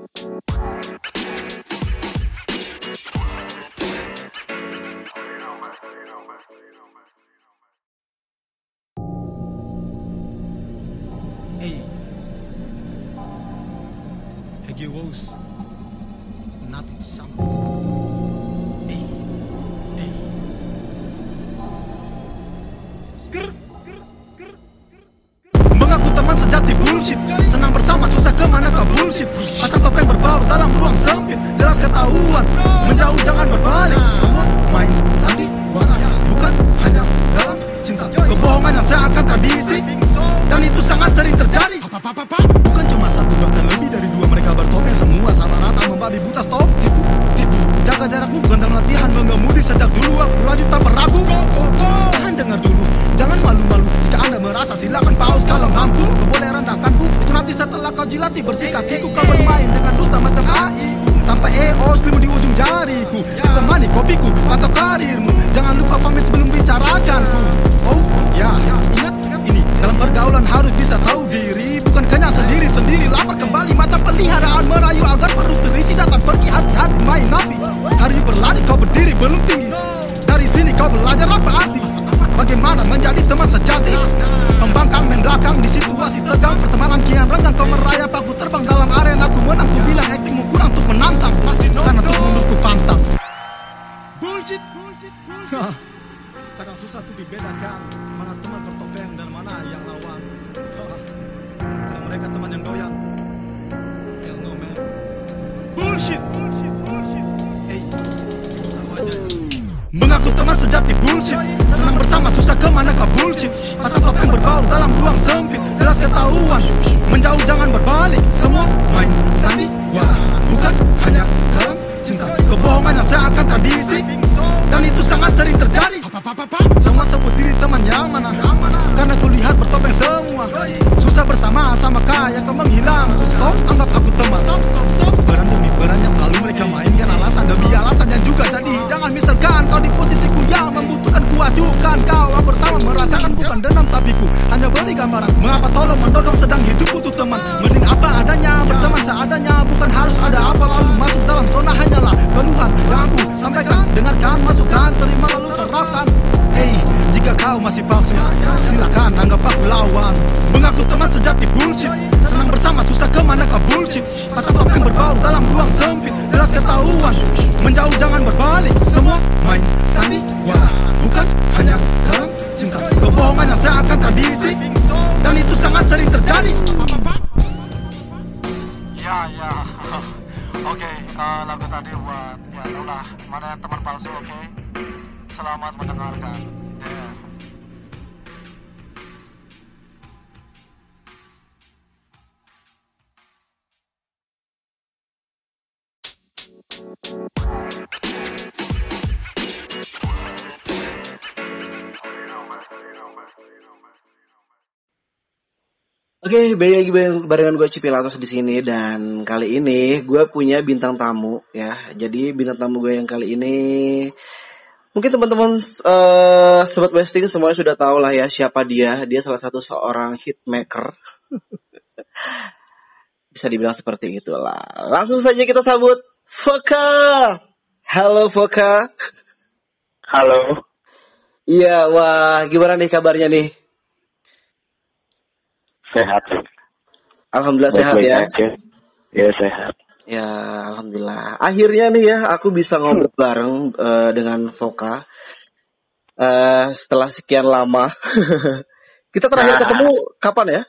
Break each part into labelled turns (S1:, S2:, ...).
S1: Hey, Hegi Rose, nothing something. Hey, hey. Mengaku teman sejati bullshit, senang bersama susah kemana kau bullshit. Pasang topeng berbaur dalam ruang sempit, jelas ketahuan, menjauh jangan berbalik. Semua main sandiwara, bukan hanya dalam cinta. Kebohongan yang seakan tradisi, dan itu sangat sering terjadi. Bukan cuma satu, bahkan lebih dari dua. Mereka bertopeng semua sama rata, membabi buta. Stop, tipu, tipu. Jaga jarakmu, bukan dalam latihan mengemudi sejak dulu. Aku lanjut tak beragu. Tahan dengar dulu, jangan malu-malu. Jika anda merasa silakan pause kalau mampu. Kau boleh rendahkanku, itu nanti setelah kau jilati bersih kakiku. Kau bermain dengan dusta macam AI, tanpa EO, selimut di ujung jariku. Temani kopiku, pantau karirmu. Jangan lupa pamit sebelum bicarakanku. Oh ya, ingat ini, dalam pergaulan harus bisa tahu diri. Bukan kenyang sendiri-sendiri, lapar kembali macam peliharaan. Merayu agar perut terisi, datang pergi hati-hati main napi. Hari berlari kau berdiri belum tinggi. Dari sini kau belajar apa arti, bagaimana menjadi teman sejati. Membangkang main belakang di situasi tegang. Pertemanan kian renggang, kau merayap aku terbang. Dalam arena ku menang, ku bilang actingmu kurang untuk menantang. Karena untuk mundur ku pantang. Bullshit. Kadang susah tuh dibedakan mana teman bertopeng dan mana yang lawan. Karena mereka teman yang goyang. Hell no man. Bullshit. Hey, tahu aja. Mengaku teman sejati bullshit, senang bersama susah kemana kau bullshit. Pasang topeng berbaur dalam ruang sempit, jelas ketahuan, menjauh jangan berbalik. Semua main sandiwara, bukan hanya dalam cinta. Kebohongan yang seakan tradisi, dan itu sangat sering terjadi. Semua sebut diri teman yang mana, karena kulihat bertopeng semua. Susah bersama sama kaya kau menghilang. Stop, anggap aku teman. Peran demi peran yang selalu mereka mainkan, alasan demi alasan yang juga jadi. Jangan misalkan kau di posisiku yang membutuhkan, ku ajukan kau bersama merasakan. Bukan dendam tapi ku hanya beri gambaran. Mengapa tolong mendodong sedang hidup butuh teman. Mending apa adanya, berteman seadanya. Bukan harus ada apa lalu masuk dalam zona. Hanyalah keluhan yang aku sampaikan. Dengarkan masukan, terima lalu terapkan. Hey, jika kau masih palsu, silakan anggap aku lawan. Mengaku teman sejati bullshit, senang bersama susah kemana kau bullshit. Pasang topeng berbaur dalam ruang sempit, jelas ketahuan, menjauh jangan berbalik. Semua main sandiwara, bukan hanya dalam cinta. Kebohongan yang seakan tradisi, dan itu sangat sering terjadi. Ya. Oke, lagu tadi buat ya udah mana yang teman palsu. Oke, selamat mendengarkan.
S2: Oke, balik lagi barengan gue Cipilatos di sini, dan kali ini gue punya bintang tamu ya. Jadi bintang tamu gue yang kali ini mungkin teman-teman sobat Westing semuanya sudah tahu lah ya siapa dia. Dia salah satu seorang hitmaker. Bisa dibilang seperti itulah. Langsung saja kita sambut Foka. Halo Foka.
S3: Halo.
S2: Iya, wah gimana nih kabarnya nih?
S3: Sehat.
S2: Alhamdulillah sehat ya.
S3: Aja. Ya sehat.
S2: Ya alhamdulillah. Akhirnya nih ya aku bisa ngobrol bareng dengan Foka setelah sekian lama. Kita terakhir ketemu kapan ya?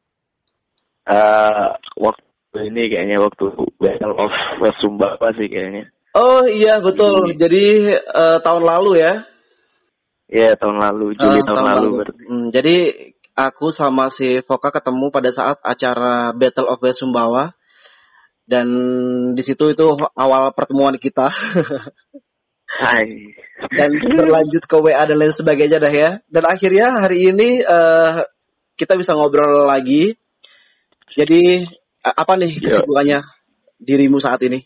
S3: Waktu ini kayaknya waktu Battle of West Sumbawa sih kayaknya.
S2: Oh iya betul. Jadi tahun lalu ya?
S3: Iya tahun lalu, Juli tahun lalu berarti.
S2: Jadi aku sama si Foka ketemu pada saat acara Battle of West Sumbawa, dan di situ itu awal pertemuan kita.
S3: Hai.
S2: Dan berlanjut ke WA dan lain sebagainya dah ya. Dan akhirnya hari ini kita bisa ngobrol lagi. Jadi apa nih kesibukannya dirimu saat ini?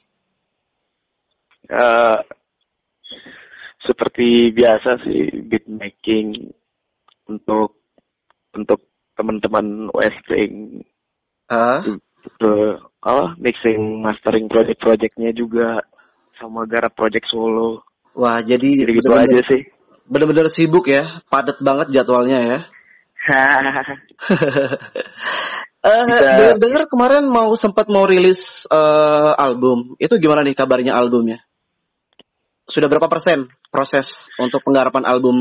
S3: Seperti biasa sih, beat making untuk teman-teman Westing. Mixing mastering project-projectnya juga sama garap project solo.
S2: Wah, jadi
S3: Gitu aja sih.
S2: bener-bener sibuk ya, padat banget jadwalnya ya. Dengar kemarin sempat mau rilis album. Itu gimana nih kabarnya albumnya? Sudah berapa persen proses untuk penggarapan album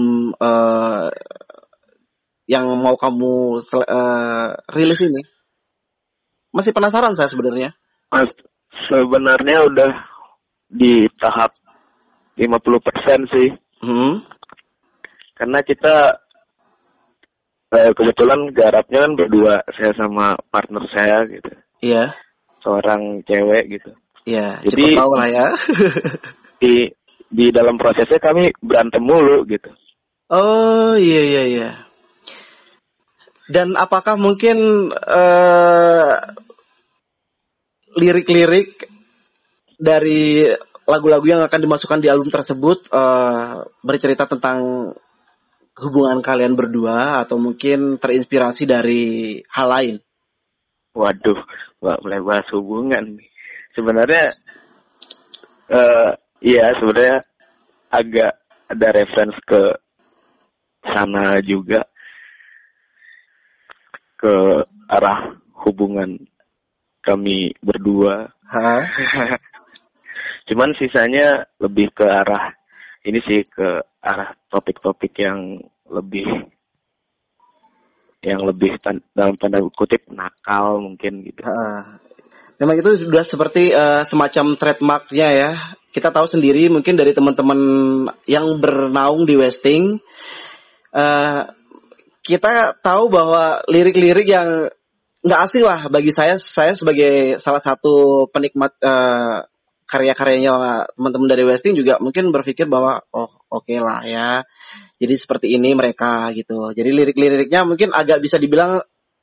S2: yang mau kamu rilis ini? Masih penasaran saya sebenarnya.
S3: Sebenarnya udah di tahap 50% sih. Karena kita kebetulan garapnya kan berdua, saya sama partner saya gitu.
S2: Iya.
S3: Seorang cewek gitu.
S2: Iya,
S3: jadi
S2: cukup tahu lah ya.
S3: di dalam prosesnya kami berantem mulu gitu.
S2: Oh, iya. Dan apakah mungkin lirik-lirik dari lagu-lagu yang akan dimasukkan di album tersebut bercerita tentang hubungan kalian berdua atau mungkin terinspirasi dari hal lain?
S3: Waduh, mulai bahas hubungan. Sebenarnya sebenarnya agak ada reference ke sana juga, ke arah hubungan kami berdua. Cuman sisanya lebih ke arah ini sih, ke arah topik-topik yang lebih dalam tanda kutip nakal mungkin gitu.
S2: Memang itu sudah seperti semacam trademarknya ya. Kita tahu sendiri mungkin dari teman-teman yang bernaung di Westing, kita tahu bahwa lirik-lirik yang nggak asing lah bagi saya sebagai salah satu penikmat karya-karyanya teman-teman dari Westing juga mungkin berpikir bahwa oke lah ya. Jadi seperti ini mereka gitu. Jadi lirik-liriknya mungkin agak bisa dibilang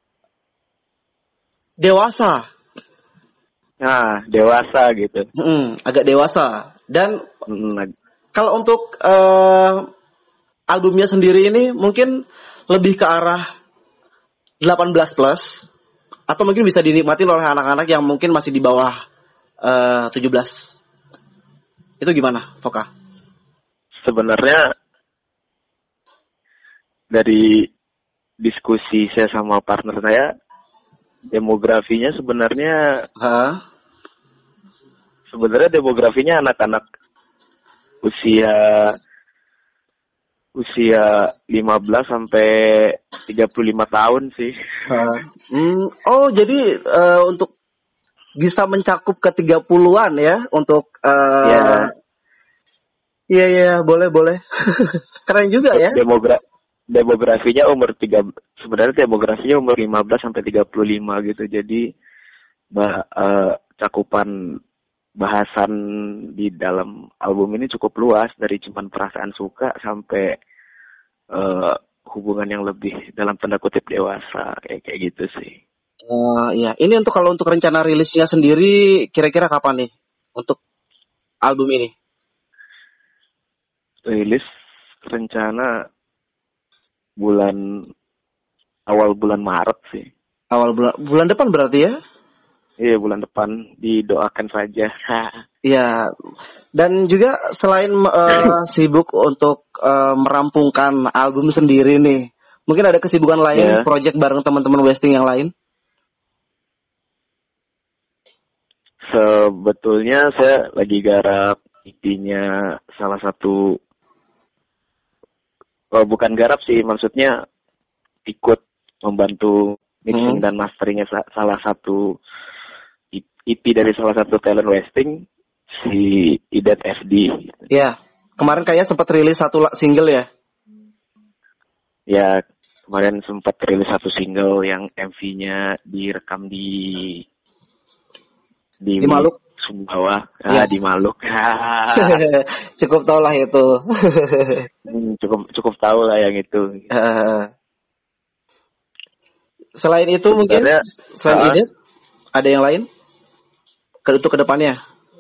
S2: dewasa.
S3: Nah, dewasa gitu.
S2: Agak dewasa. Dan kalau untuk albumnya sendiri ini mungkin lebih ke arah 18 plus atau mungkin bisa dinikmati oleh anak-anak yang mungkin masih di bawah 17. Itu gimana, Foka?
S3: Sebenarnya dari diskusi saya sama partner saya, demografinya sebenarnya anak-anak usia 15 sampai 35 tahun sih.
S2: Oh, jadi untuk bisa mencakup ke 30-an ya untuk Iya, boleh. Keren juga ya.
S3: Demografinya sebenarnya demografinya umur 15 sampai 35 gitu. Jadi cakupan bahasan di dalam album ini cukup luas, dari cuman perasaan suka sampai hubungan yang lebih dalam tanda kutip dewasa, kayak gitu sih.
S2: Iya, ini kalau untuk rencana rilisnya sendiri kira-kira kapan nih untuk album ini?
S3: Rilis rencana awal bulan Maret sih.
S2: Awal bulan depan berarti ya?
S3: Iya, bulan depan, didoakan saja.
S2: Iya. Dan juga selain sibuk untuk merampungkan album sendiri nih, mungkin ada kesibukan lain, project bareng teman-teman Westing yang lain?
S3: Sebetulnya saya lagi garap EP-nya salah satu, bukan garap sih, maksudnya ikut membantu mixing dan masteringnya salah satu EP dari salah satu talent Westing, si Idet FD.
S2: Iya, kemarin kayaknya sempat rilis satu single ya?
S3: Ya, kemarin sempat rilis satu single yang MV-nya direkam di
S2: Maluk,
S3: Sumbawa, di Maluk.
S2: Cukup tahu lah itu.
S3: cukup tahu lah yang itu.
S2: Selain itu mungkin selain Idet ada yang lain untuk kedepannya?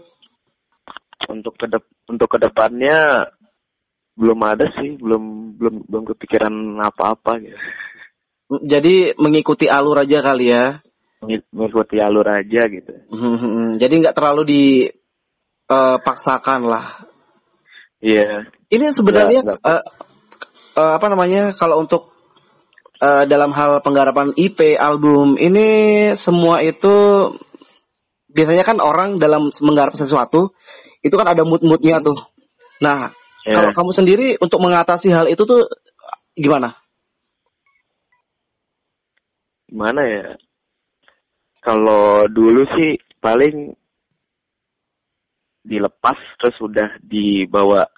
S3: Untuk kedepannya belum ada sih, belum kepikiran apa-apa gitu.
S2: Jadi mengikuti alur aja kali ya.
S3: mengikuti alur aja gitu.
S2: Jadi nggak terlalu dipaksakan lah.
S3: Iya.
S2: Ini sebenarnya
S3: Nggak.
S2: apa namanya, kalau untuk dalam hal penggarapan IP album ini semua itu biasanya kan orang dalam menggarap sesuatu itu kan ada mood-moodnya tuh. Nah, kalau kamu sendiri untuk mengatasi hal itu tuh gimana?
S3: Gimana ya? Kalau dulu sih paling dilepas terus udah dibawa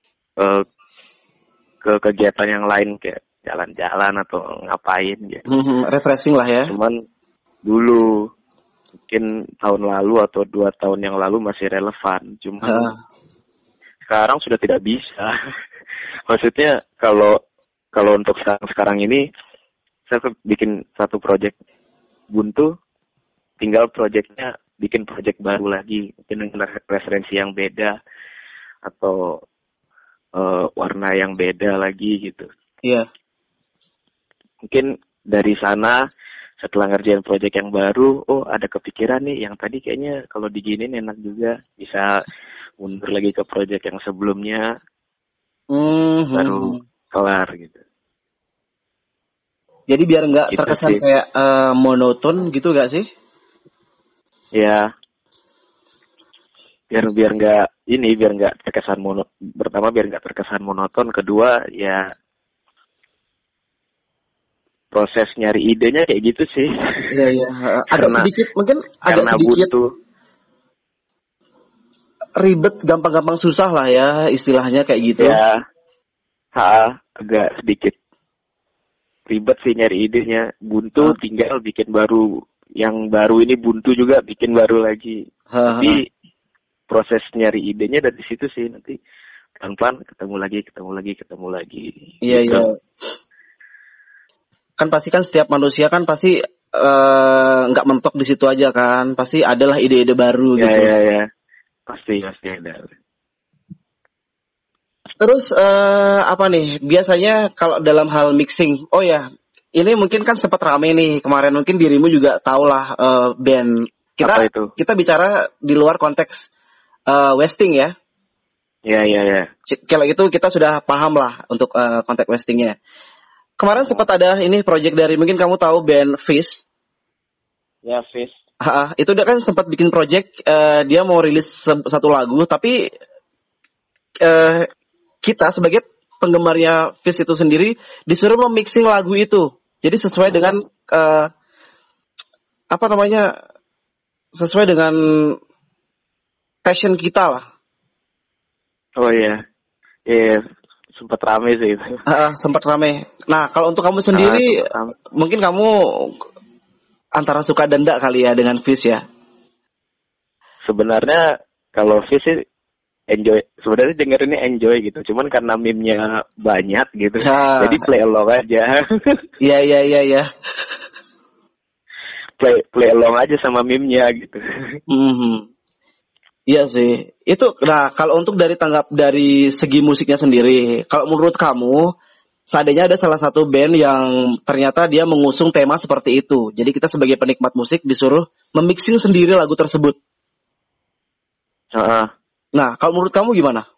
S3: ke kegiatan yang lain kayak jalan-jalan atau ngapain gitu.
S2: Refreshing lah ya.
S3: Cuman dulu mungkin tahun lalu atau 2 tahun yang lalu masih relevan. Cuman sekarang sudah tidak bisa. Maksudnya kalau untuk sekarang ini saya bikin satu project buntu, tinggal projectnya bikin project baru lagi, mungkin dengan referensi yang beda atau warna yang beda lagi gitu.
S2: Iya.
S3: Mungkin dari sana setelah ngerjain project yang baru, ada kepikiran nih yang tadi kayaknya kalau diginin enak juga, bisa mundur lagi ke project yang sebelumnya, baru kelar gitu.
S2: Jadi biar nggak
S3: Gitu
S2: terkesan
S3: sih.
S2: kayak monoton gitu gak sih?
S3: Ya, biar nggak terkesan pertama biar nggak terkesan monoton, kedua ya proses nyari idenya kayak gitu sih.
S2: Iya. Agak sedikit
S3: buntu.
S2: Ribet, gampang-gampang susah lah ya istilahnya kayak gitu.
S3: Ya, agak sedikit ribet sih nyari idenya. Buntu tinggal bikin baru. Yang baru ini buntu juga bikin baru lagi. Tapi proses nyari idenya dari situ sih, nanti pelan-pelan ketemu lagi.
S2: Iya,
S3: gitu.
S2: iya. Kan pasti kan setiap manusia kan pasti nggak mentok di situ aja kan. Pasti adalah ide-ide baru gitu.
S3: Ya. Pasti ada.
S2: Terus apa nih? Biasanya kalau dalam hal mixing, ini mungkin kan sempat rame nih kemarin. Mungkin dirimu juga tahulah band. Kita bicara di luar konteks Westing ya.
S3: Iya.
S2: Kalau itu kita sudah paham lah untuk konteks Westingnya. Kemarin sempat ada ini project dari, mungkin kamu tahu band Fish.
S3: Ya, Fish.
S2: Itu dia kan sempat bikin project, dia mau rilis satu lagu, tapi kita sebagai penggemarnya Fish itu sendiri disuruh memixing lagu itu. Jadi sesuai dengan sesuai dengan passion kita lah.
S3: Oh iya. Iya, sempat rame sih itu.
S2: Sempat rame. Nah, kalau untuk kamu sendiri, mungkin kamu antara suka dan enggak kali ya dengan Fish ya?
S3: Sebenarnya kalau Fish sih enjoy. Sebenarnya dengerinnya enjoy gitu. Cuman karena meme-nya banyak gitu. Jadi play along aja.
S2: Iya.
S3: Play along aja sama meme-nya gitu.
S2: Iya sih. Itu kalau untuk dari segi musiknya sendiri, kalau menurut kamu seandainya ada salah satu band yang ternyata dia mengusung tema seperti itu, jadi kita sebagai penikmat musik disuruh memixing sendiri lagu tersebut. Nah, kalau menurut kamu gimana?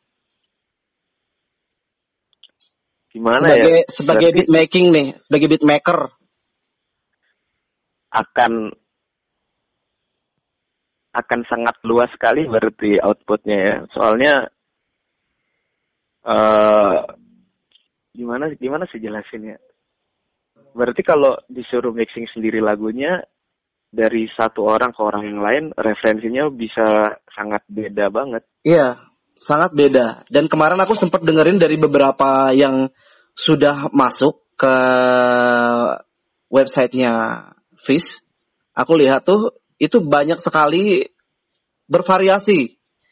S3: Gimana
S2: sebagai beat making nih, sebagai beat maker
S3: akan sangat luas sekali berarti outputnya ya. Soalnya gimana sih jelasinnya? Berarti kalau disuruh mixing sendiri lagunya dari satu orang ke orang yang lain, referensinya bisa sangat beda banget.
S2: Iya, sangat beda. Dan kemarin aku sempat dengerin dari beberapa yang sudah masuk ke websitenya Fish. Aku lihat tuh itu banyak sekali bervariasi.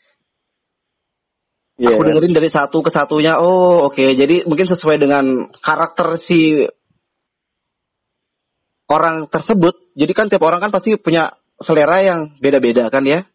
S2: Yeah. Aku dengerin dari satu ke satunya. Oke. Jadi mungkin sesuai dengan karakter si orang tersebut. Jadi kan tiap orang kan pasti punya selera yang beda-beda kan ya.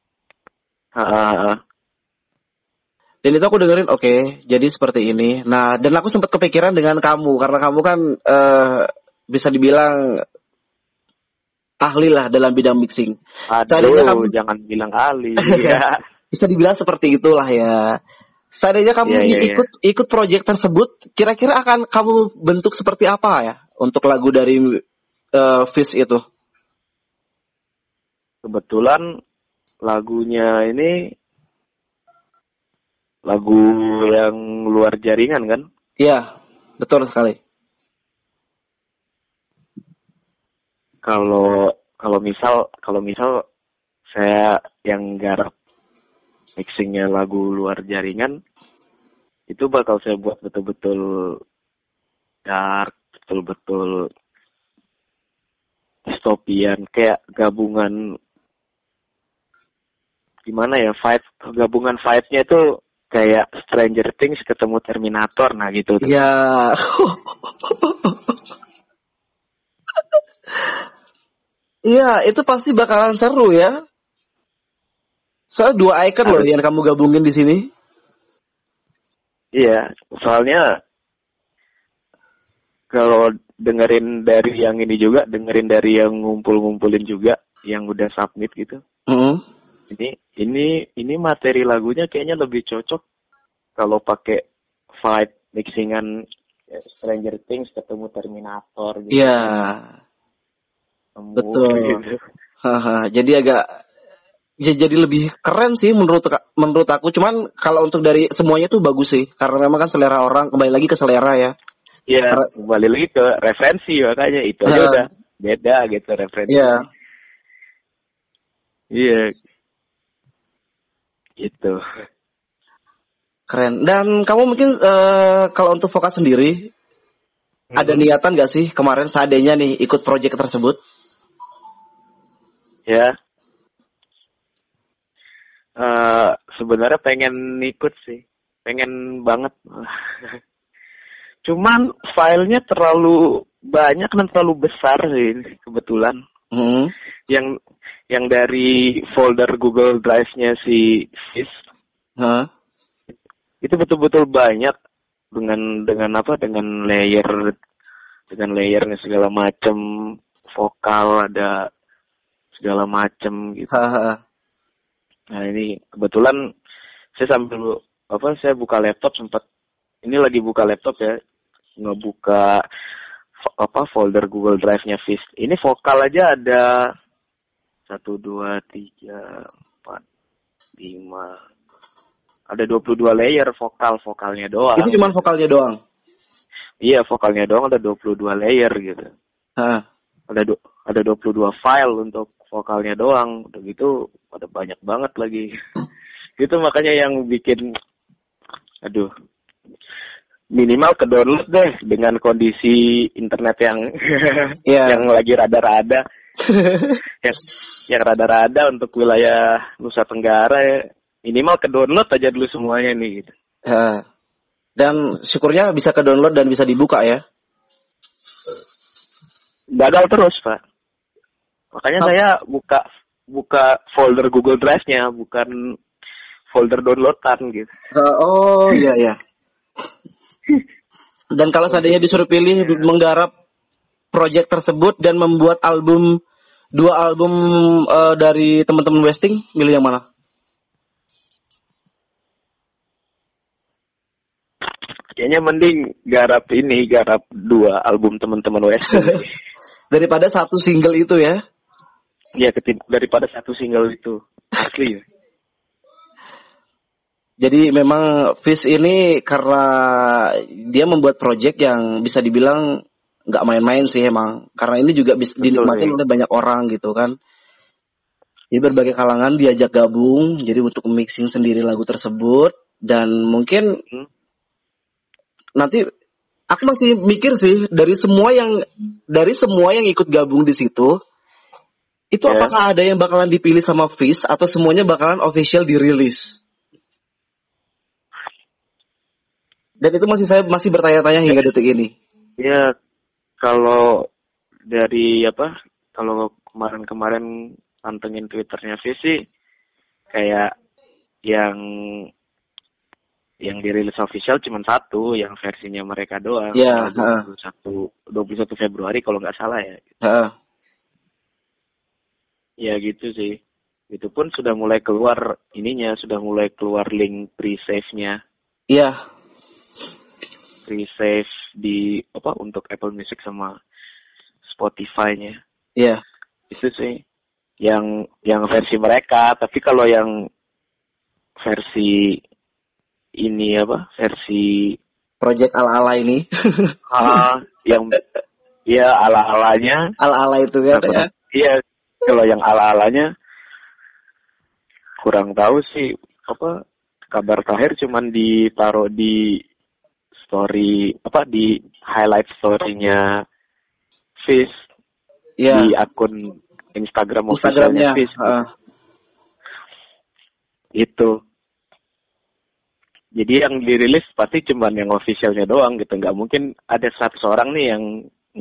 S2: Dan itu aku dengerin, jadi seperti ini. Nah, dan aku sempat kepikiran dengan kamu karena kamu kan bisa dibilang ahli lah dalam bidang mixing.
S3: Aduh,
S2: Seandainya kamu
S3: jangan bilang ahli ya.
S2: bisa dibilang seperti itulah ya. Seandainya kamu
S3: Iya, iya, iya.
S2: ikut proyek tersebut, kira-kira akan kamu bentuk seperti apa ya untuk lagu dari Fish itu?
S3: Kebetulan lagunya ini lagu yang luar jaringan kan?
S2: Iya, betul sekali.
S3: Kalau misal saya yang garap mixingnya lagu luar jaringan, itu bakal saya buat betul-betul dark, betul-betul dystopian, kayak gabungan gimana ya, gabungan vibe-nya itu kayak Stranger Things ketemu Terminator, nah gitu.
S2: Iya. Iya, itu pasti bakalan seru ya. Soalnya dua icon loh yang kamu gabungin di sini.
S3: Iya, soalnya kalau dengerin dari yang ini juga, dengerin dari yang ngumpulin juga, yang udah submit gitu. Ini materi lagunya kayaknya lebih cocok kalau pakai vibe mixingan Stranger Things ketemu Terminator gitu.
S2: Iya. Betul.
S3: Gitu.
S2: Jadi agak jadi lebih keren sih menurut aku. Cuman kalau untuk dari semuanya tuh bagus sih, karena memang kan selera orang, kembali lagi ke selera ya.
S3: Iya, kembali lagi ke referensi, makanya itu aja udah beda gitu referensi.
S2: Iya.
S3: Iya. Gitu.
S2: Keren. Dan kamu mungkin kalau untuk vokal sendiri ada niatan gak sih kemarin seandainya nih ikut proyek tersebut?
S3: Ya. Sebenarnya pengen ikut sih. Pengen banget. Cuman filenya terlalu banyak dan terlalu besar sih kebetulan. Yang dari folder Google Drive-nya si Fish. Itu betul-betul banyak dengan layernya segala macam, vokal ada segala macam gitu. Nah, ini kebetulan saya buka laptop lagi buka laptop ya, ngebuka folder Google Drive-nya Fish. Ini vokal aja ada 1 2 3 4 5. Ada 22 layer vokalnya doang.
S2: Itu cuma vokalnya doang.
S3: Iya, vokalnya doang ada 22 layer gitu. Ada 22 file untuk vokalnya doang. Udah gitu ada banyak banget lagi. Gitu makanya yang bikin minimal ke download deh dengan kondisi internet yang yang lagi rada-rada. yang rada-rada untuk wilayah Nusa Tenggara ya. Minimal ke download aja dulu semuanya nih gitu.
S2: Dan syukurnya bisa ke download dan bisa dibuka ya.
S3: Gagal terus, Pak. Makanya saya buka folder Google Drive-nya, bukan folder downloadan gitu.
S2: Oh iya. Dan kalau seandainya disuruh pilih menggarap proyek tersebut dan membuat dua album dari teman-teman Westing, milih yang mana?
S3: Kayaknya mending garap 2 album teman-teman Westing.
S2: Daripada satu single itu ya?
S3: Iya, daripada satu single itu. Asli ya.
S2: Jadi memang Fish ini karena dia membuat project yang bisa dibilang nggak main-main sih emang. Karena ini juga bisa dinikmati oleh banyak orang gitu kan. Jadi berbagai kalangan diajak gabung. Jadi untuk mixing sendiri lagu tersebut. Dan mungkin nanti aku masih mikir sih dari semua yang ikut gabung di situ. Itu apakah ada yang bakalan dipilih sama Fish atau semuanya bakalan official dirilis? Dan itu saya masih bertanya-tanya hingga detik ini.
S3: Ya, kalau kalau kemarin pantengin Twitternya Fish sih, kayak yang dirilis official cuma satu, yang versinya mereka doang.
S2: Iya.
S3: 21 Februari kalau nggak salah ya. Ya gitu sih. Itu pun sudah mulai keluar ininya, sudah mulai keluar link pre-save-nya.
S2: Iya.
S3: Pre-save di apa untuk Apple Music sama Spotify-nya.
S2: Iya.
S3: Itu sih yang versi mereka, tapi kalau yang versi ini apa? Versi
S2: Project ala-ala ini.
S3: yang ya ala-alanya.
S2: Ala-ala itu kan ya.
S3: Iya, kalau yang ala-alanya kurang tahu sih apa kabar terakhir cuman ditaruh di story apa di highlight story-nya Fizz di akun Instagram officialnya Fizz. Itu. Jadi yang dirilis pasti cuman yang officialnya doang gitu, nggak mungkin ada 100 orang nih yang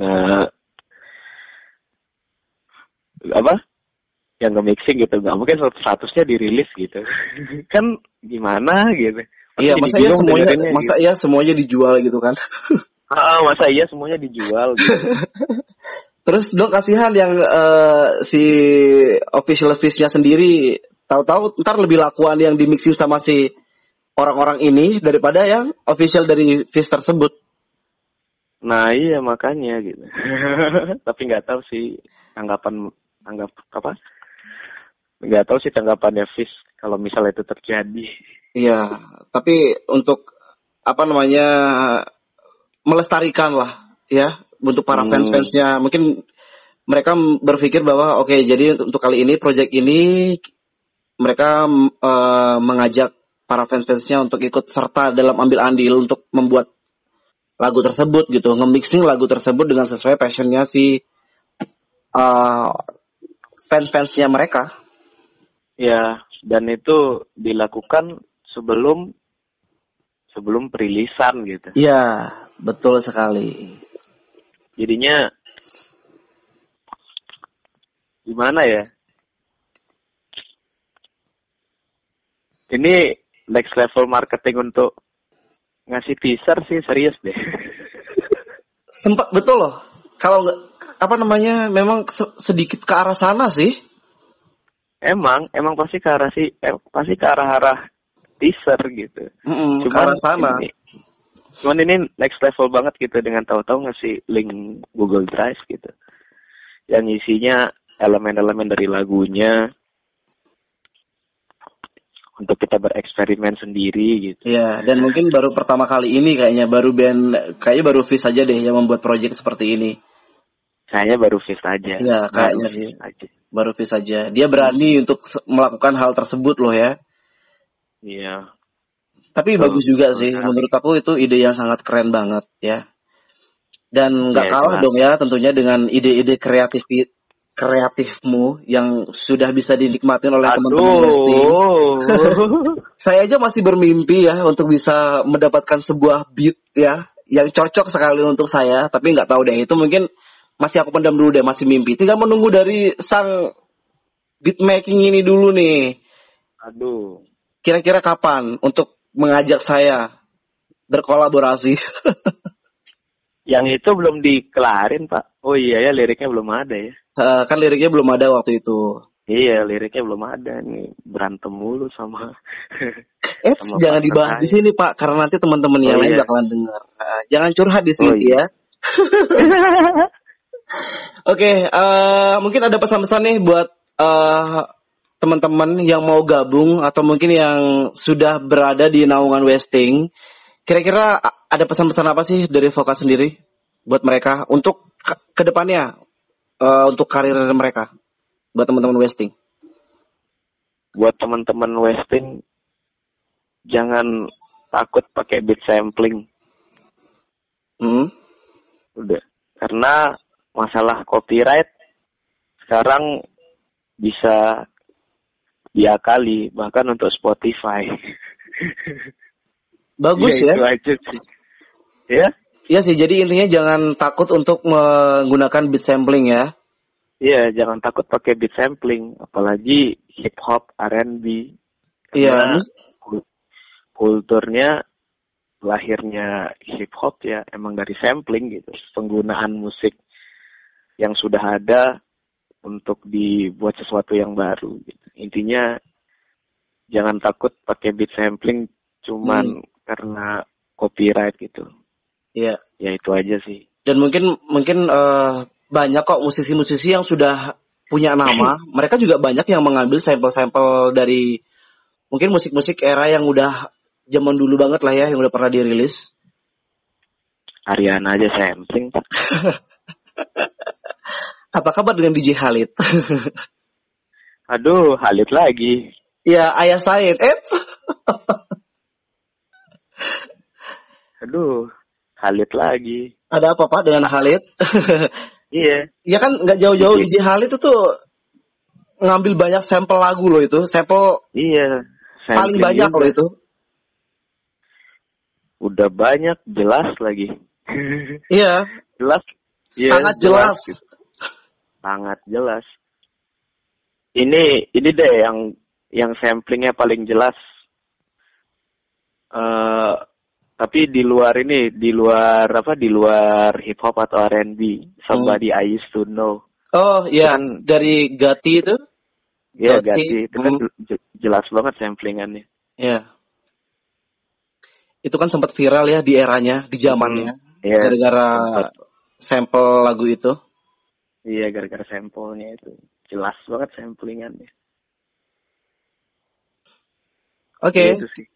S3: yang nge-mixing gitu, nggak mungkin 100-nya dirilis gitu. Kan gimana gitu.
S2: Iya, masa iya semuanya dijual gitu kan.
S3: Masa iya semuanya dijual gitu.
S2: Terus dong kasihan yang si official Fizz-nya sendiri tahu-tahu ntar lebih lakuan yang di-mixing sama si orang-orang ini daripada yang official dari Fizz tersebut.
S3: Nah iya makanya gitu. Tapi nggak tahu sih nggak tahu sih tanggapannya Fizz kalau misalnya itu terjadi.
S2: Iya, tapi untuk melestarikan lah ya untuk para fans-fansnya. Mungkin mereka berpikir bahwa oke, jadi untuk kali ini project ini mereka mengajak para fans-fansnya untuk ikut serta dalam ambil andil untuk membuat lagu tersebut gitu, nge-mixing lagu tersebut dengan sesuai passionnya si fans-fansnya mereka.
S3: Ya, dan itu dilakukan sebelum perilisan gitu.
S2: Iya, betul sekali.
S3: Jadinya gimana ya? Ini next level marketing untuk ngasih teaser sih, serius deh.
S2: Sempat betul loh. Kalau memang sedikit ke arah sana sih.
S3: Emang pasti ke arah teaser gitu.
S2: Ke arah sana.
S3: Cuman ini next level banget gitu dengan tahu-tahu ngasih link Google Drive gitu. Yang isinya elemen-elemen dari lagunya untuk kita bereksperimen sendiri gitu.
S2: Iya, dan mungkin baru pertama kali ini kayaknya baru Fizz aja deh yang membuat project seperti ini.
S3: Kayaknya baru Fizz aja.
S2: Iya, kayaknya sih. Baru Fizz aja. Dia berani untuk melakukan hal tersebut loh ya.
S3: Iya.
S2: Tapi bagus juga sih. Menurut aku itu ide yang sangat keren banget ya. Dan nggak kalah dong ya tentunya dengan ide-ide kreatifmu yang sudah bisa dinikmatin oleh teman-teman Westing. Saya aja masih bermimpi ya untuk bisa mendapatkan sebuah beat ya yang cocok sekali untuk saya. Tapi nggak tahu deh, itu mungkin masih aku pendam dulu deh, masih mimpi. Tinggal menunggu dari sang beat making ini dulu nih.
S3: Aduh.
S2: Kira-kira kapan untuk mengajak saya berkolaborasi?
S3: Yang itu belum dikelarin, Pak. Oh iya ya, liriknya belum ada ya.
S2: Kan liriknya belum ada waktu itu.
S3: Iya, liriknya belum ada nih. Berantem mulu sama
S2: sama jangan dibahas di sini, Pak, karena nanti teman-teman yang lain bakalan dengar. Jangan curhat di sini ya. Oke, mungkin ada pesan-pesan nih buat teman-teman yang mau gabung atau mungkin yang sudah berada di naungan Westing. Kira-kira ada pesan-pesan apa sih dari Voka sendiri buat mereka untuk kedepannya, untuk karir mereka, buat teman-teman Westing?
S3: Buat teman-teman Westing, jangan takut pakai beat sampling. Udah, karena masalah copyright sekarang bisa diakali bahkan untuk Spotify.
S2: Bagus ya.
S3: Itu aja sih. Ya?
S2: Iya sih, jadi intinya jangan takut untuk menggunakan beat sampling ya.
S3: Iya, jangan takut pakai beat sampling, apalagi hip hop, R&B.
S2: Iya.
S3: Kulturnya lahirnya hip hop ya emang dari sampling gitu. Penggunaan musik yang sudah ada untuk dibuat sesuatu yang baru gitu. Intinya jangan takut pakai beat sampling cuman karena copyright gitu.
S2: Iya.
S3: Ya itu aja sih.
S2: Dan mungkin banyak kok musisi-musisi yang sudah punya nama. Mereka juga banyak yang mengambil sampel-sampel dari mungkin musik-musik era yang udah zaman dulu banget lah ya, yang udah pernah dirilis.
S3: Ariana aja sampling.
S2: Apa kabar dengan DJ Khalid?
S3: Aduh, Khalid lagi.
S2: Ya, Ayah Said.
S3: Aduh, Khalid lagi.
S2: Ada apa Pak dengan Khalid?
S3: Iya.
S2: Ya kan nggak jauh-jauh DJ Khalid itu tuh ngambil banyak sampel lagu loh itu. Sampel
S3: Iya.
S2: paling banyak loh itu.
S3: Udah banyak, jelas lagi.
S2: Iya.
S3: Jelas. Iya,
S2: Sangat jelas.
S3: Gitu. Sangat jelas. Ini deh yang samplingnya paling jelas. Tapi di luar hip hop atau R&B, Somebody I Used to Know.
S2: Oh iya,
S3: Kan,
S2: dari Gati itu?
S3: Iya, Gati itu kan jelas banget samplingannya.
S2: Iya. Itu kan sempat viral ya di eranya, di zamannya.
S3: Iya.
S2: Gara-gara sampel lagu itu.
S3: Iya, gara-gara sampelnya itu. Jelas banget samplingannya.
S2: Oke.
S3: Itu sih.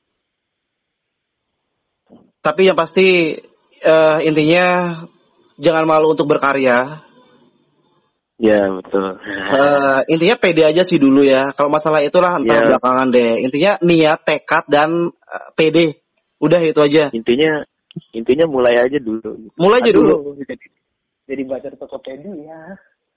S2: Tapi yang pasti intinya jangan malu untuk berkarya.
S3: Ya betul.
S2: Intinya pede aja sih dulu ya. Kalau masalah itulah entar belakangan deh. Intinya niat, tekad dan pede. Udah itu aja.
S3: Intinya mulai aja dulu.
S2: Mulai aja dulu.
S3: Jadi baca Tokopedia.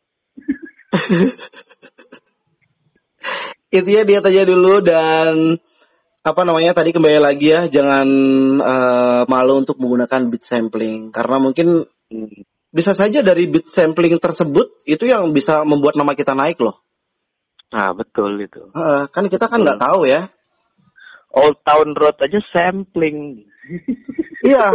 S2: Intinya niat aja dulu dan tadi kembali lagi ya, jangan malu untuk menggunakan beat sampling karena mungkin bisa saja dari beat sampling tersebut itu yang bisa membuat nama kita naik loh.
S3: Nah betul itu.
S2: Kan kita kan nggak tahu ya.
S3: Old Town Road aja sampling.
S2: Iya.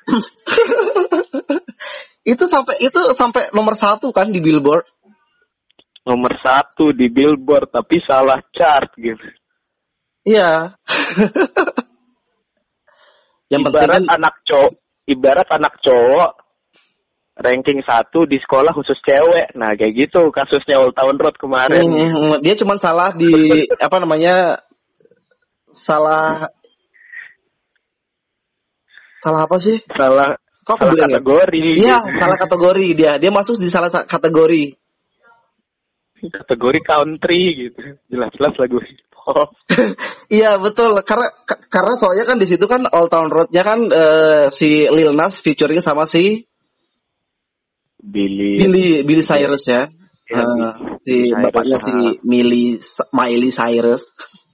S2: itu sampai nomor 1 kan di Billboard.
S3: Nomor 1 di Billboard tapi salah chart gitu.
S2: Iya. Yang
S3: ibarat anak cowok ranking 1 di sekolah khusus cewek. Nah, kayak gitu kasusnya Old Town Road kemarin.
S2: Dia cuma salah di salah apa sih?
S3: Salah kategori.
S2: Iya, salah kategori dia. Dia masuk di salah kategori.
S3: Kategori country gitu. Jelas-jelas lagu hip hop.
S2: Iya betul, karena soalnya kan di situ kan Old Town Road-nya kan si Lil Nas featuring sama si Billy Cyrus ya. Si bapaknya si Miley Cyrus.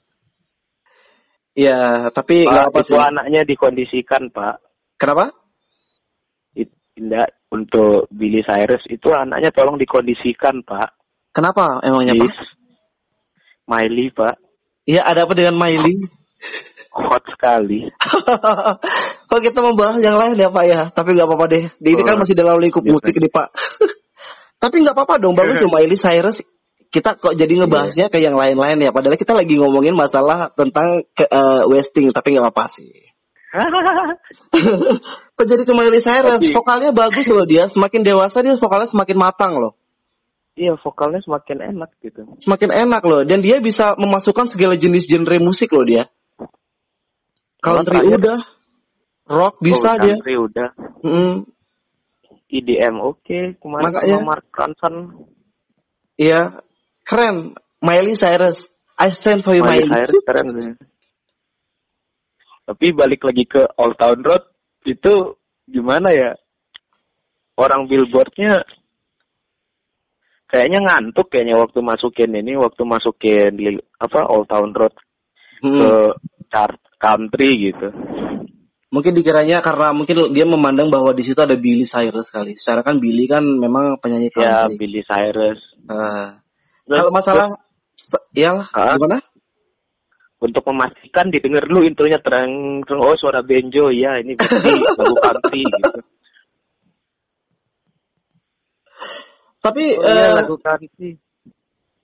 S2: Iya, tapi nggak apa
S3: sih. Itu anaknya dikondisikan, Pak.
S2: Kenapa?
S3: Tidak, untuk Billy Cyrus itu anaknya tolong dikondisikan, Pak.
S2: Kenapa emangnya, Pak?
S3: Miley, Pak.
S2: Iya, ada apa dengan Miley?
S3: Hot sekali.
S2: Kok kita membahas yang lain ya, Pak ya? Tapi nggak apa-apa deh. Ini kan masih dalam lingkup musik nih, Pak. Tapi nggak apa-apa dong, bagus tuh Miley Cyrus. Kita kok jadi ngebahasnya ke yang lain-lain ya. Padahal kita lagi ngomongin masalah tentang Westing, tapi nggak apa-apa sih. Kok jadi ke Miley Cyrus? Vokalnya bagus loh dia. Semakin dewasa dia vokalnya semakin matang loh.
S3: Iya, vokalnya semakin enak gitu.
S2: Semakin enak loh. Dan dia bisa memasukkan segala jenis genre musik loh dia. Country udah. Rock bisa dia.
S3: Country udah. EDM oke. Kemarin sama Mark Ronson.
S2: Iya. Keren. Miley Cyrus. I stand for you, Miley.
S3: Cyrus keren. Tapi balik lagi ke Old Town Road. Itu gimana ya? Orang Billboard-nya kayaknya ngantuk waktu masukin Old Town Road ke chart country gitu.
S2: Mungkin dikiranya karena mungkin dia memandang bahwa di situ ada Billy Cyrus kali. Secara kan Billy kan memang penyanyi country.
S3: Ya, Billy Cyrus.
S2: Kalau masalah gimana?
S3: Untuk memastikan didengar dulu intronya terang suara banjo ya ini berarti lagu country gitu.
S2: Tapi
S3: lagu country.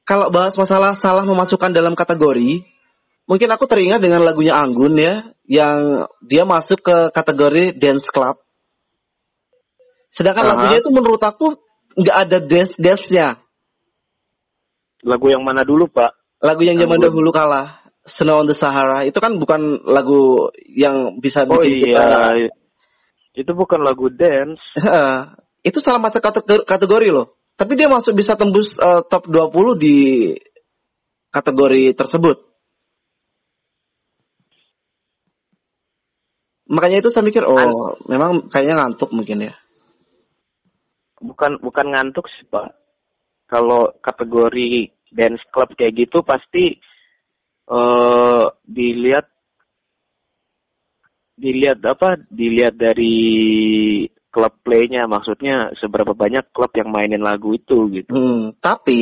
S2: kalau bahas masalah salah memasukkan dalam kategori, mungkin aku teringat dengan lagunya Anggun ya, yang dia masuk ke kategori dance club. Sedangkan lagunya itu menurut aku nggak ada dance-nya.
S3: Lagu yang mana dulu, Pak?
S2: Lagu yang zaman
S3: Anggun.
S2: dahulu kalah, Snow on the Sahara, itu kan bukan lagu yang bisa bikin kita.
S3: Itu bukan lagu dance.
S2: Itu salah masuk kategori loh. Tapi dia masuk bisa tembus top 20 di kategori tersebut. Makanya itu saya mikir, memang kayaknya ngantuk mungkin ya.
S3: Bukan ngantuk sih, Pak. Kalau kategori dance club kayak gitu pasti dilihat dari klub playnya, maksudnya seberapa banyak klub yang mainin lagu itu gitu.
S2: Tapi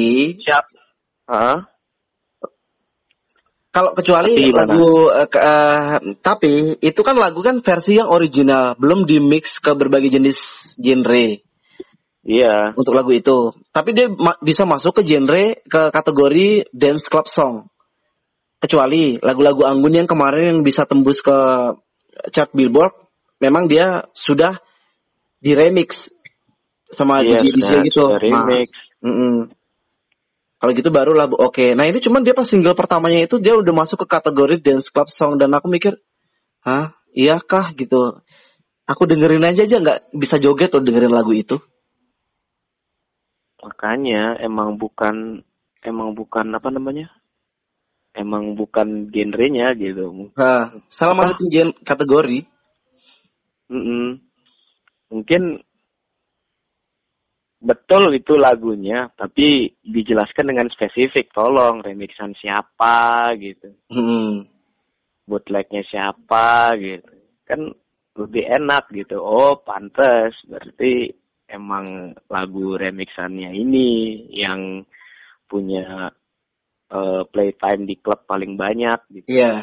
S2: kalau kecuali lagu tapi itu kan lagu kan versi yang original, belum di mix ke berbagai jenis genre.
S3: Iya.
S2: Untuk lagu itu. Tapi dia bisa masuk ke genre, ke kategori dance club song. Kecuali lagu-lagu Anggun yang kemarin yang bisa tembus ke chart Billboard, memang dia sudah di remix sama DJ gitu.
S3: Remix.
S2: Kalau gitu baru lah oke. Nah ini cuman dia pas single pertamanya itu dia udah masuk ke kategori dance club song dan aku mikir, iya kah gitu. Aku dengerin aja nggak bisa joget loh dengerin lagu itu.
S3: Makanya emang bukan apa namanya? Emang bukan genrenya gitu.
S2: Salah masukin kategori.
S3: Mungkin betul itu lagunya, tapi dijelaskan dengan spesifik. Tolong remixan siapa gitu. Bootlegnya siapa gitu. Kan lebih enak gitu. Oh, pantes. Berarti emang lagu remixannya ini yang punya playtime di klub paling banyak gitu.
S2: Iya.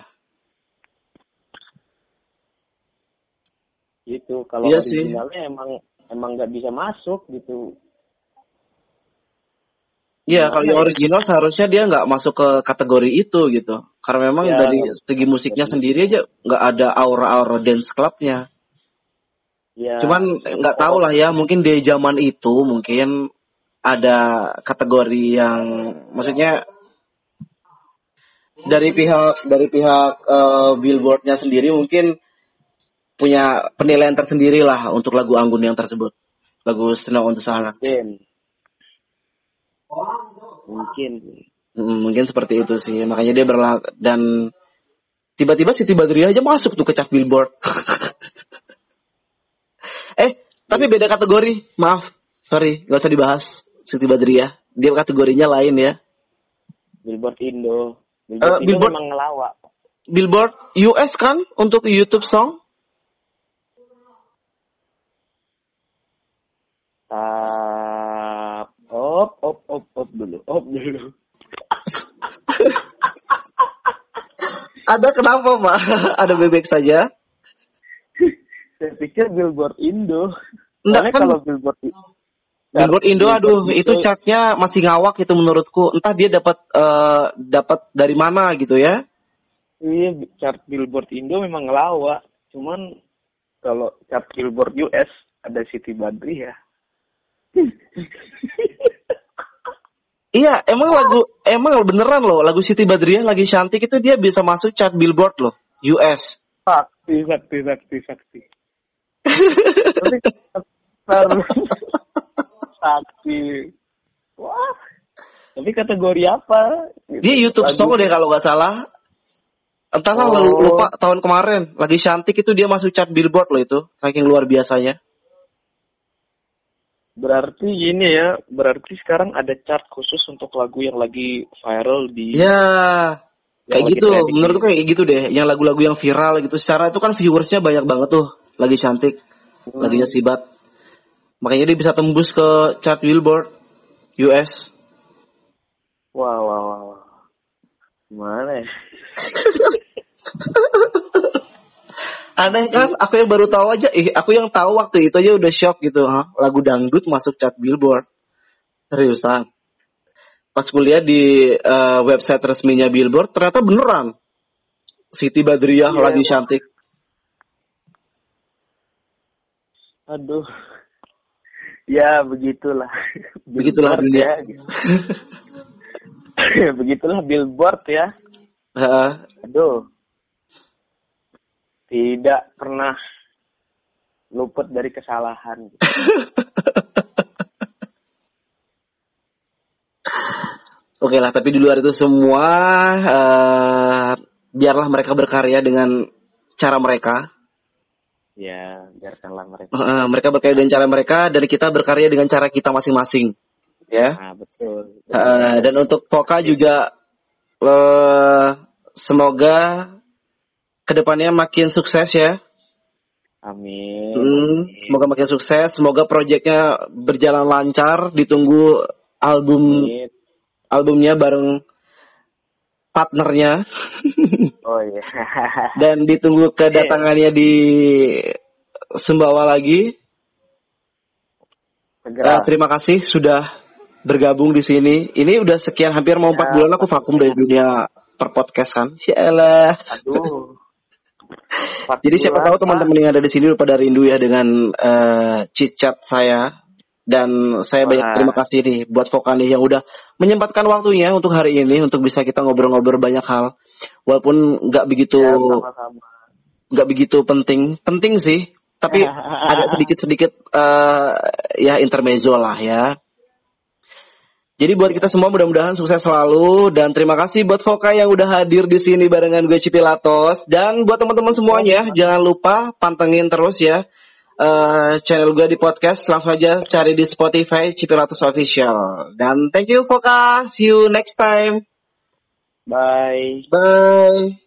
S3: Gitu. Kalau originalnya emang nggak bisa masuk gitu.
S2: Iya, kalau yang original seharusnya dia nggak masuk ke kategori itu gitu. Karena memang dari segi musiknya sendiri aja nggak ada aura-aura dance clubnya. Ya. Cuman nggak tahu lah ya, mungkin di zaman itu mungkin ada kategori yang maksudnya dari pihak Billboard-nya sendiri mungkin punya penilaian tersendiri lah untuk lagu Anggun yang tersebut, lagu Snow on the Sahara. Mungkin seperti itu sih, makanya dia dan tiba-tiba Siti Badriah aja masuk tuh ke chart Billboard. Tapi beda kategori. Maaf, sorry, gak usah dibahas Siti Badriah. Dia kategorinya lain ya.
S3: Billboard Indo. Billboard memang ngelawak.
S2: Billboard US kan untuk YouTube song.
S3: Op dulu.
S2: Ada kenapa, Pak? Ada bebek saja.
S3: Saya pikir Billboard Indo.
S2: Enggak kan kalau Billboard Indo, aduh, itu chartnya masih ngawak itu menurutku. Entah dia dapat dari mana gitu ya.
S3: Iya, chart Billboard Indo memang ngelawak. Cuman kalau chart Billboard US ada Siti Badriah.
S2: Iya, emang beneran loh, lagu Siti Badriah lagi cantik itu dia bisa masuk chart Billboard loh, US.
S3: Sakti. Sakti. Wah. Tapi kategori apa?
S2: Dia YouTube song deh kalau nggak salah. Entahlah lupa tahun kemarin lagi cantik itu dia masuk chart Billboard loh itu, saking luar biasanya.
S3: Berarti ini ya, berarti sekarang ada chart khusus untuk lagu yang lagi viral di.
S2: Ya, kayak gitu. Menurutku kayak gitu deh. Yang lagu-lagu yang viral gitu. Secara itu kan viewersnya banyak banget tuh. Lagi cantik, laginya Sibat. Makanya dia bisa tembus ke chart Billboard US.
S3: Wah. Gimana ya?
S2: Aneh kan? Aku yang baru tahu aja. Aku yang tahu waktu itu aja udah shock gitu. Lagu dangdut masuk chart Billboard. Seriusan. pas kuliah di website resminya Billboard ternyata beneran Siti Badriah lagi cantik.
S3: Aduh. Ya begitulah.
S2: Begitulah dunia.
S3: Ya. Begitulah Billboard ya. Aduh. Tidak pernah luput dari kesalahan.
S2: Oke lah, tapi di luar itu semua biarlah mereka berkarya dengan cara mereka.
S3: Ya, biarkanlah mereka.
S2: Mereka berkarya dengan cara mereka dan kita berkarya dengan cara kita masing-masing. Ya.
S3: Nah, betul.
S2: Dan untuk Voka juga semoga kedepannya makin sukses ya.
S3: Amin.
S2: Semoga makin sukses, semoga proyeknya berjalan lancar, ditunggu albumnya bareng partnernya.
S3: Oh iya.
S2: Dan ditunggu kedatangannya di Sumbawa lagi. Terima kasih sudah bergabung di sini. Ini udah sekian, hampir mau 4 bulan aku vakum dari dunia perpodcastan. Syalah. Aduh. Jadi siapa tahu teman-teman yang ada di sini udah pada rindu ya dengan chit-chat saya. Dan saya banyak terima kasih nih buat Voka nih yang udah menyempatkan waktunya untuk hari ini untuk bisa kita ngobrol-ngobrol banyak hal. Walaupun nggak begitu penting sih, tapi ada sedikit ya intermezzo lah ya. Jadi buat kita semua mudah-mudahan sukses selalu dan terima kasih buat Voka yang udah hadir di sini barengan gue Cipilatos, dan buat teman-teman semuanya jangan lupa pantengin terus ya channel gue di podcast, langsung aja cari di Spotify Cipilatos Official. Dan thank you Voka, see you next time.
S3: Bye.
S2: Bye.